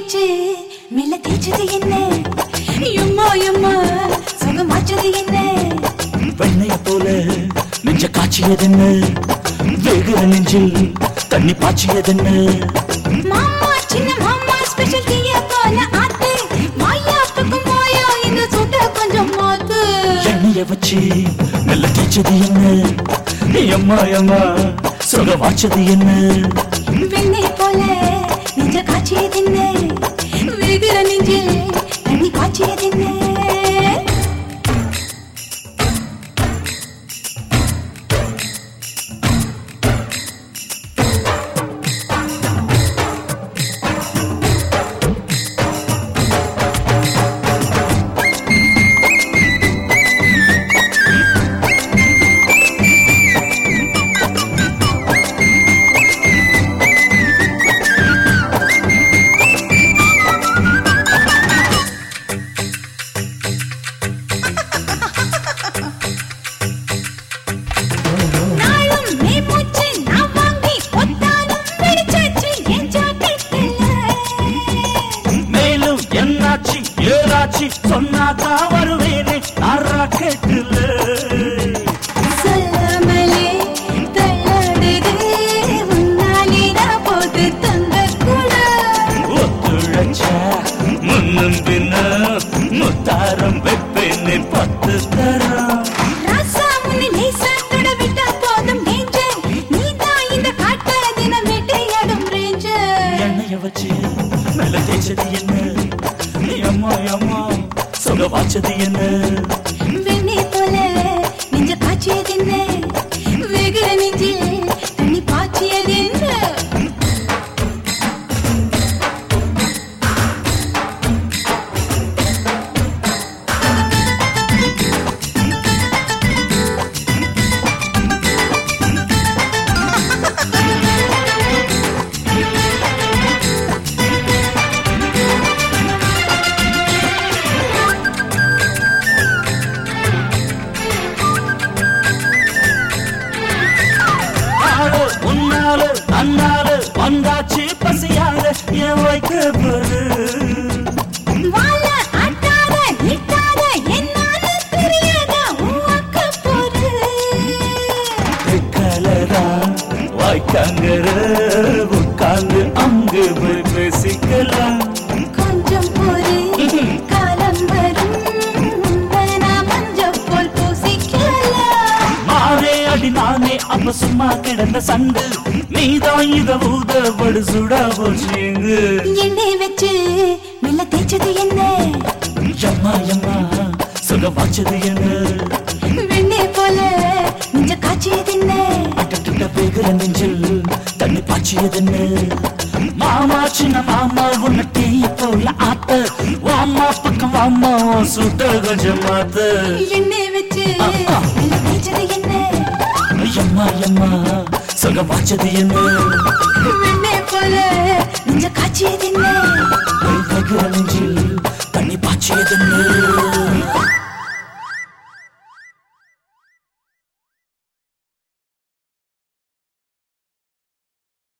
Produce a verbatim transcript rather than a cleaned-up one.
வச்சு மெல்ல தேய்ச்சது என்ன எம்மா எம்மா சுகமாச்சது என்ன வெண்ணைய போல நெஞ்ச காய்ச்சியதென்ன வேகிற நெஞ்சில் தண்ணி பாய்ச்சியதென்ன மாமா சின்ன மாமா ஸ்பெஷல் டீய போல ஆத்து மாயா பக்கம் மாயா இந்த சுட்ட கொஞ்சம் மாத்து எண்ணெய வச்சு மெல்ல தேய்ச்சது என்ன எம்மா எம்மா சுகமாச்சது என்ன வெண்ணை போல நெஞ்ச காய்ச்சியது என்ன வேகிற நெஞ்சில் தண்ணி பாய்ச்சியது என்ன சொன்னாக்கா வருவேனே ஆறா கேட்டுல சொல்லாமலே தள்ளாடுது உன்னாலிடா போட்டு தங்க கூட ஒத்துழைச்சா முன்னும் பின்ன முத்தாரம் வைப்பேனே பத்து தரம் ராசா முன்னை லேசா தொட விட்டா போதும் டேஞ்சர் நீதான் இந்த காட்ட தினம் வேட்டையாடும் ரேஞ்சர் எண்ணெய வச்சு நல்ல தேய்ச்சது என்ன அம்மா அம்மா சுகவாச்சது என்ன வெண்ணை போல நெஞ்ச காய்ச்சியது என்ன வேகிற நெஞ்சில் தண்ணி பாய்ச்சியது என்ன அண்ணால வந்தாச்சு பசியாக என் வைக்க போது வாழ ஆட்டாத நிட்டாத என்னால தெரியாத உக்க போது கலரா வாய்க்காங்கற உட்கார்ந்து அங்கு போய் பேசிக்கலாம் கொஞ்சம் போது காலம் வரும் மஞ்ச போல் பூசிக்கலாம் மாறே அடி நானே அப்ப சும்மா கிடந்த சண்டு நீதான் இத ஊதபடு சுடா போச்சீங்க எண்ணெய் வச்சு மெல்ல தேய்ச்சது என்ன எம்மா எம்மா சுகமாச்சது என்ன வெண்ணெய் போல நெஞ்ச காய்ச்சியது என்ன அட்டட்ட பேகிற நெஞ்சில் தண்ணி பாய்ச்சியது என்ன மாமா சின்ன மாமா உன்ன டீ போல ஆத்த வாமா பக்கம் வாமா சுட்ட கொஞ்சம் மாத்த எண்ணெய் வச்சு மெல்ல தேய்ச்சது என்ன எம்மா எம்மா சுகமாச்சது என்ன